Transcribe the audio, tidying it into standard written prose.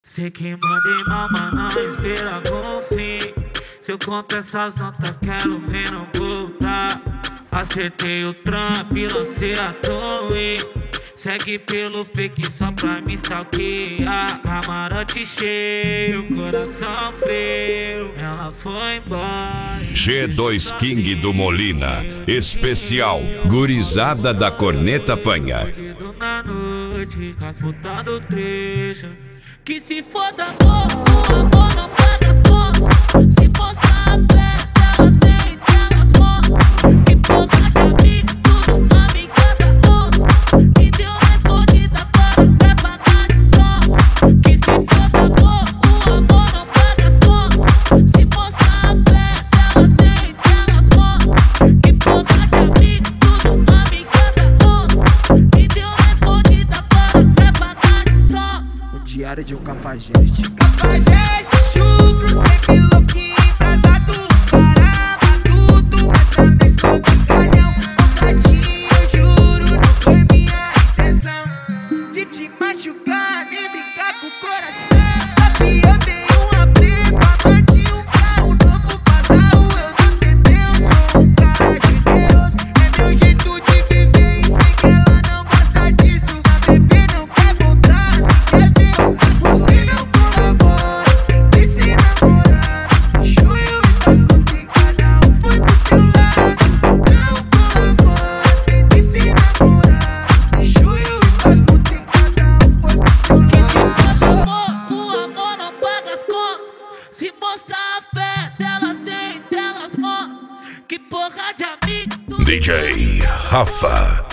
Sei que mandei mal, mas não espera com fim. Se eu conto essas notas, quero ver não voltar. Acertei o trampo e lancei a torre. Segue pelo fake só pra me stalkear. Camarote cheio, coração frio. Ela foi embora. G2 King do Molina, especial Gurizada da Corneta Fanha. Na noite, casfutando trecho. Que se foda amor, o amor não paga as contas. Se mostrar a fé, elas têm, elas mostram. Que porra de amigo, tudo amiga da outra. Que deu respondida para até pagar de sócio. Que se foda amor, o amor não paga as contas. Se mostrar a fé, elas têm, elas mostram. Que porra de amigo, tudo amiga da outra. Que deu respondida para até pagar de sócio. O diário de um cafajeste. Cafajeste, chucro, sempre louquinho, embrasado. Caramba, tudo, mas também sou brincalhão. Completinho, eu juro, não foi minha intenção de te machucar, nem brincar com o coração. Papi, eu tenho um AP, bati um carro novo, casal, eu não entendeu. Sou um cara generoso, é meu jeito de viver. E sei que ela não gosta disso. A bebê não quer voltar, quer ver você não colabora, tem que se namorar. Deixou eu e faz porque cada um foi pro seu lado. Não colabora, tem que se namorar. Deixou eu e faz porque cada um foi pro seu lado. O amor não paga as contas. Se mostrar a fé, delas tem, delas mostram. Que porra de amigo. DJ Rafa.